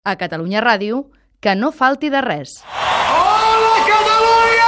A Catalunya Ràdio, que no falti de res. Hola, Catalunya!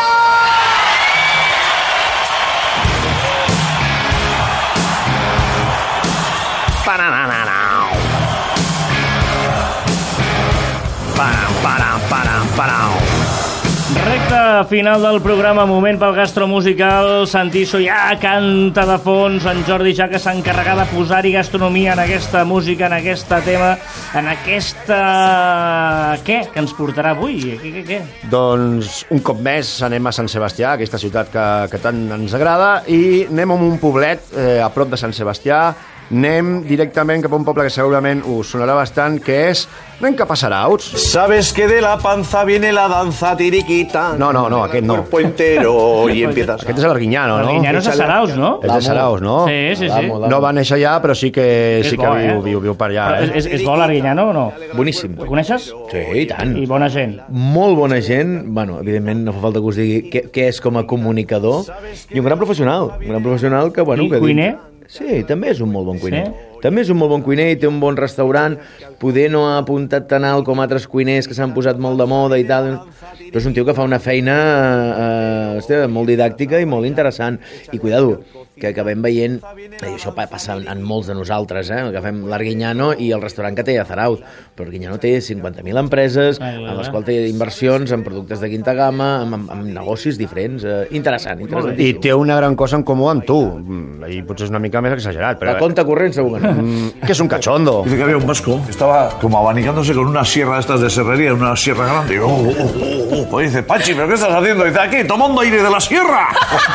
Recte final del programa, moment pel gastromusical. Santiso ja canta de fons, en Jordi ja que s'ha encarregat de posar-hi gastronomia en aquesta música, en aquest tema, en aquesta... Què? Que ens portarà avui? Què? Doncs un cop més anem a Sant Sebastià, aquesta ciutat que tant ens agrada, i anem a un poblet a prop de Sant Sebastià. Anem directament cap a un poble que segurament us sonarà bastant, que és... Anem cap a Sarauts. Sabes que de la panza viene la danza tiriquita. No, aquest no. Cuerpo entero y empiezas... Aquest és l'Arguiñano, no? L'Arguiñano és de Sarauts, no? És de Sarauts, no? Sí. No va néixer allà, però sí que viu per allà. És bo l'Arguiñano o no? Boníssim. El coneixes? Sí, i tant. I bona gent. Molt bona gent. Bueno, evidentment no fa falta que us digui què és com a comunicador. I un gran professional. Un gran professional que, bueno... I cuiner? Sí, també és un molt bon cuiner. Sí? També és un molt bon cuiner i té un bon restaurant. Poder no ha apuntat tan alt com altres cuiners que s'han posat molt de moda i tal, però és un tio que fa una feina molt didàctica i molt interessant. I cuidado, que acabem veient, i això passa en molts de nosaltres, que fem l'Arguiñano i el restaurant que té a Zarauz, però l'Arguiñano té 50.000 empreses, en les quals té inversions en productes de quinta gamma, amb negocis diferents. Interessant. I té una gran cosa en comú amb tu, i potser és una mica més exagerat, però... La compte corrent, segur que no. Que es un cachondo. Dice que había un vasco, estaba como abanicándose con una sierra de estas de serrería, una sierra grande. Pues dice, Pachi, ¿pero qué estás haciendo? Dice, aquí, tomando aire de la sierra.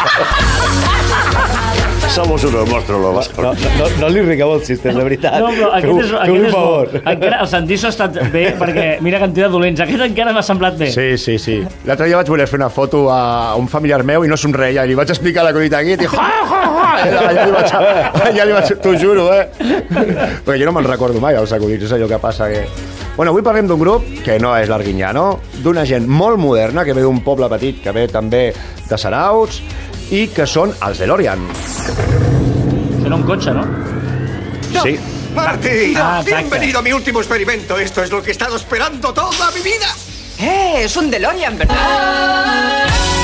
Somos unos monstruos los vascos. No li rigueu el sistema, de veritat. No, però aquest és bo. Encara, el Santiso ha estat bé, perquè mira que en té de dolents. Aquest encara m'ha semblat bé. Sí. L'altre dia vaig voler fer una foto a un familiar meu i no somreia. I li vaig explicar la collita aquí i dic, allà li vaig... T'ho juro, Perquè jo no me'n recordo mai els acudits, és allò que passa que... Bueno, avui parlem d'un grup que no és l'Arguiñano, d'una gent molt moderna, que ve d'un poble petit, que ve també de Sarauts, i que són els DeLorean. Són un cotxe, no? Sí. Marty, exacte. bienvenido a mi último experimento. Esto es lo que he estado esperando toda mi vida. Es un DeLorean, ¿verdad?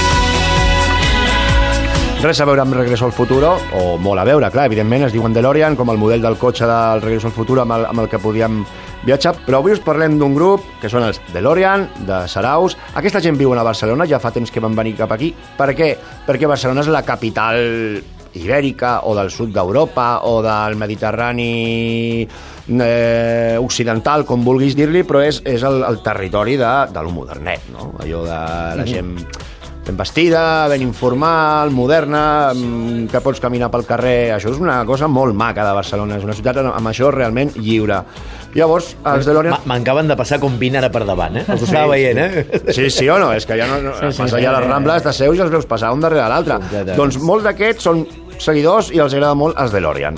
Res a veure amb Regreso al Futuro, o molt a veure, clar, evidentment es diuen DeLorean, com el model del cotxe del Regreso al Futuro amb el que podíem viatjar, però avui us parlem d'un grup que són els DeLorean, de Sarauts. Aquesta gent viuen a Barcelona, ja fa temps que van venir cap aquí. Per què? Perquè Barcelona és la capital ibèrica, o del sud d'Europa, o del Mediterrani occidental, com vulguis dir-li, però és el territori de lo modernet, no? Allò de la gent... ben vestida, ben informal, moderna, que pots caminar pel carrer. Això és una cosa molt maca de Barcelona. És una ciutat amb això realment lliure. Llavors, els DeLorean... M'acaben de passar com 20 ara per davant, Els ho estava veient, Sí o no? És que ja no vas allà a les Rambles de Seus i els veus passar un darrere l'altre. Doncs molts d'aquests són seguidors i els agrada molt els DeLorean.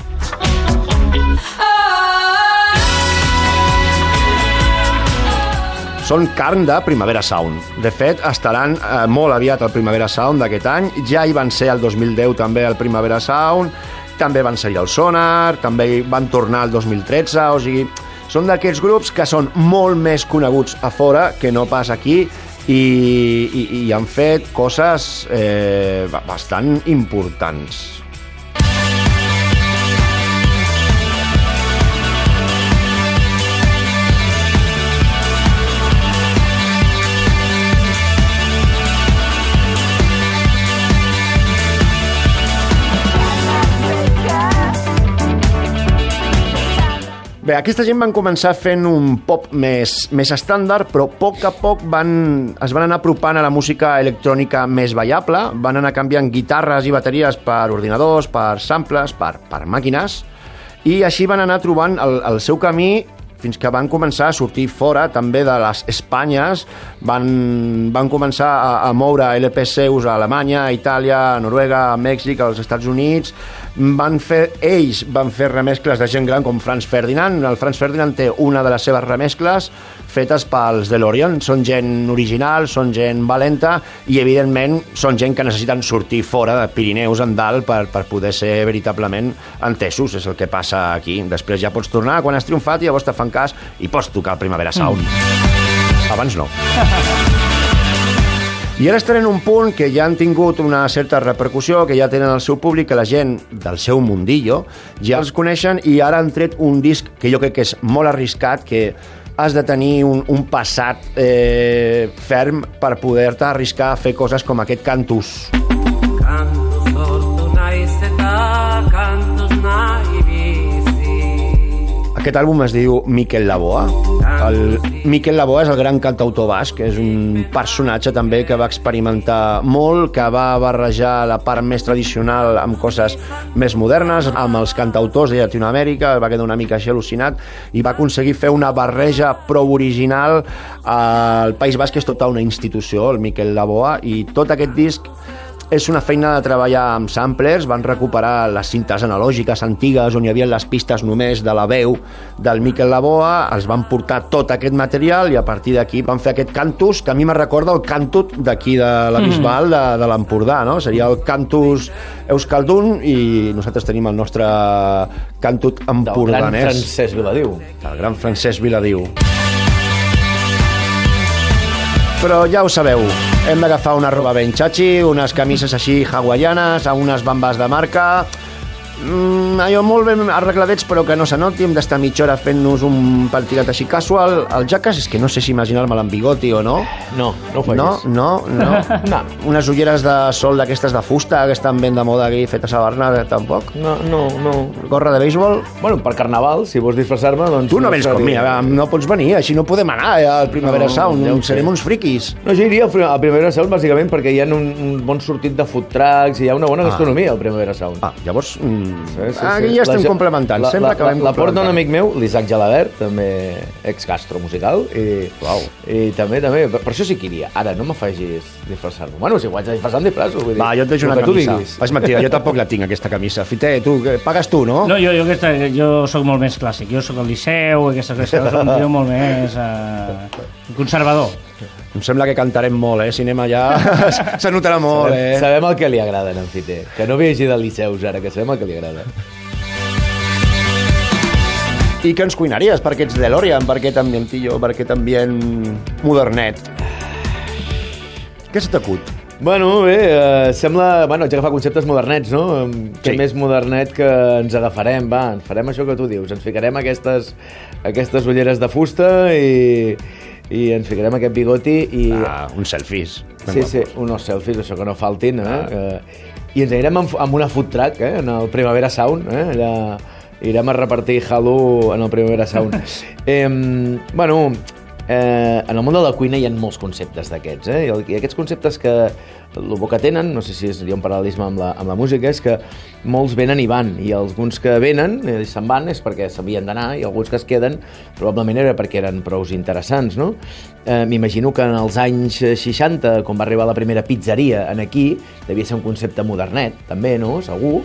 Són carn de Primavera Sound. De fet, estaran molt aviat al Primavera Sound d'aquest any. Ja hi van ser el 2010 també al Primavera Sound, també van ser al Sonar, també van tornar el 2013, o sigui, són d'aquests grups que són molt més coneguts a fora que no pas aquí i han fet coses bastant importants. Bé, aquesta gent van començar fent un pop més estàndard, però a poc es van anar apropant a la música electrònica més ballable, van anar canviant guitarres i bateries per ordinadors, per samples, per màquines, i així van anar trobant el seu camí fins que van començar a sortir fora també de les Espanyes, van començar a moure LPs seus a Alemanya, a Itàlia, a Noruega, a Mèxic, als Estats Units, Ells van fer remescles de gent gran com Franz Ferdinand. El Franz Ferdinand té una de les seves remescles fetes pels DeLorean. Són gent original, són gent valenta i, evidentment, són gent que necessiten sortir fora de Pirineus en dalt per poder ser veritablement entesos. És el que passa aquí. Després ja pots tornar quan has triomfat i llavors te fan cas i pots tocar el Primavera Sound. Abans no. I ara estarem en un punt que ja han tingut una certa repercussió, que ja tenen el seu públic, que la gent del seu mundillo ja els coneixen i ara han tret un disc que jo crec que és molt arriscat, que has de tenir un passat ferm per poder-te arriscar a fer coses com aquest Cantus. Cantus sortu naizeta, cantus nahi bizi. Aquest àlbum es diu Miquel Laboa. El Miquel Laboa és el gran cantautor basc, és un personatge també que va experimentar molt, que va barrejar la part més tradicional amb coses més modernes, amb els cantautors de Llatinoamèrica, va quedar una mica així al·lucinat i va aconseguir fer una barreja prou original. Al País Basc és tota una institució, el Miquel Laboa, i tot aquest disc és una feina de treballar amb samplers. Van recuperar les cintes analògiques antigues on hi havia les pistes només de la veu del Miquel Laboa, els van portar tot aquest material i a partir d'aquí van fer aquest Cantus, que a mi me recorda el Cantut d'aquí de la Bisbal de l'Empordà, no? Seria el Cantus Euskaldun i nosaltres tenim el nostre Cantut empordanès. Del gran Francesc Viladiu. El gran Francesc Viladiu. Però ja ho sabeu, hem d'agafar una roba ben xachi, unes camises així hawaianes, unes bambes de marca, allò molt ben arregladets però que no se noti. Hem d'estar mitja hora fent-nos un partidat així casual. El jaques és que no sé si imaginar-me'l amb bigoti o no. No ho facis. No. Unes ulleres de sol d'aquestes de fusta que estan ben de moda aquí, fetes a Barna, tampoc. No. Gorra de béisbol? Bueno, per Carnaval, si vols disfressar-me, doncs... Tu no vens com mi, no pots venir, així no podem anar al Primavera Sound, serem uns friquis. No, jo iria al Primavera Sound bàsicament perquè hi ha un bon sortit de food trucks i hi ha una bona gastronomia al Primavera Sound. Llavors... Aquí ja estem complementant, sempre acabem complementant. La porta d'un amic meu, l'Isaac Gelabert, també ex-gastro musical, i també, per això sí que iria. Ara, no m'afegis disfressar-me. Bueno, si ho haig de disfressar, em disfresso. Va, jo et deixo una camisa. És mentida, jo tampoc la tinc, aquesta camisa. Fiter, tu, pagues tu, no? No, jo soc molt més clàssic. Jo soc al Liceu, aquestes coses, soc un tio molt més conservador. Em sembla que cantarem molt, si anem allà se notarà molt, Sabem el que li agrada a en Fiter, que no vegi de Liceus ara, que sabem el que li agrada. I què ens cuinaries per aquests DeLorean, per aquest ambientillo, per aquest ambient modernet? Què se t'acut? Bueno, bé, sembla... Bueno, haig d'agafar conceptes modernets, no? Què més modernet que ens agafarem? Va, ens farem això que tu dius. Ens ficarem aquestes ulleres de fusta i ens ficarem aquest bigoti i... uns selfies. Sí, unos selfies, això que no faltin, i ens anirem amb una food truck, en el Primavera Sound, allà irem a repartir Halo en el Primavera Sound. Bueno, en el món de la cuina hi ha molts conceptes d'aquests, i aquests conceptes que el que tenen, no sé si seria un paral·lelisme amb la música, és que molts venen i van, i alguns que venen i se'n van és perquè s'havien d'anar, i alguns que es queden probablement era perquè eren prou interessants, no? M'imagino que en els anys 60, quan va arribar la primera pizzeria en aquí, devia ser un concepte modernet, també, no? Segur.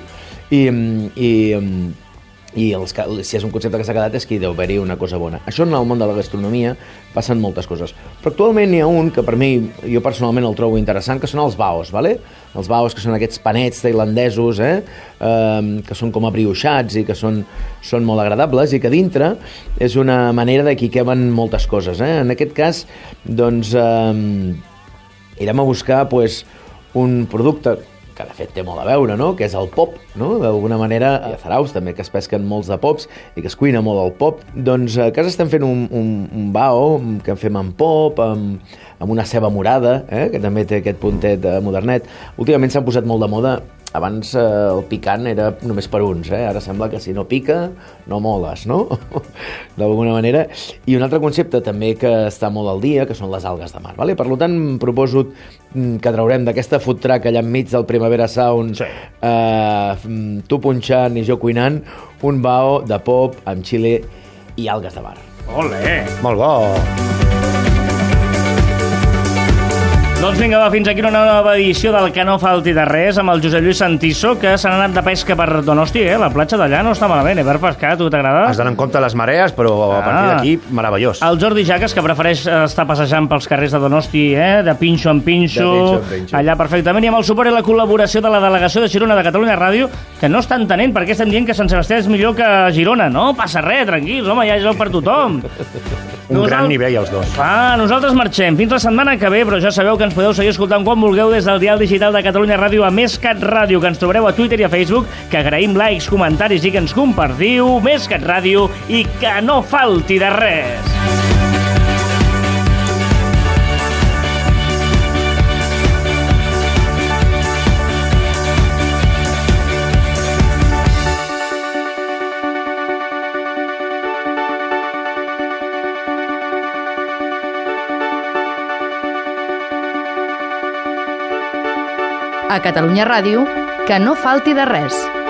I si és un concepte que s'ha quedat és que hi deu haver-hi una cosa bona. Això en el món de la gastronomia passen moltes coses. Però actualment hi ha un que per mi, jo personalment el trobo interessant, que són els baos, ¿vale? Els baos, que són aquests panets tailandesos, que són com abrioixats i que són molt agradables, i que dintre és una manera de que hi queben moltes coses. En aquest cas, doncs, irem a buscar un producte que de fet té molt a veure, no? Que és el pop, no? D'alguna manera, a Zaraus també, que es pesquen molts de pops i que es cuina molt el pop. Doncs a casa estem fent un bao que en fem amb pop, amb una ceba morada, que també té aquest puntet modernet. Últimament s'han posat molt de moda. Abans el picant era només per uns, ara sembla que si no pica no moles, no? D'alguna manera. I un altre concepte també que està molt al dia, que són les algues de mar, vale? Per tant, proposo que traurem d'aquesta food truck allà enmig del Primavera Sound, tu punxant i jo cuinant, un bao de pop amb xile i algues de mar. Olé! Molt bo! Doncs vinga, va, fins aquí una nova edició del Que no falti de res amb el Josep Lluís Santiso, que s'han anat de pesca per Donosti, La platja d'allà no està malament, per pescar, tu t'agrada? Has d'anar en compte les marees, però a partir d'aquí, meravellós. El Jordi Jaques, que prefereix estar passejant pels carrers de Donosti, de pinxo en pinxo, allà perfectament, i amb el suport i la col·laboració de la delegació de Girona de Catalunya Ràdio, que no està entenent per què estem dient que Sant Sebastià és millor que Girona. No passa res, tranquils, home, ja és el per tothom. Gran nivell, els dos. Nosaltres marxem fins la setmana que ve, però ja sabeu que ens podeu seguir escoltant quan vulgueu des del dial digital de Catalunya Ràdio a MesCat Ràdio, que ens trobareu a Twitter i a Facebook, que agraïm likes, comentaris i que ens compartiu. MesCat Ràdio, i que no falti de res. A Catalunya Ràdio, que no falti de res.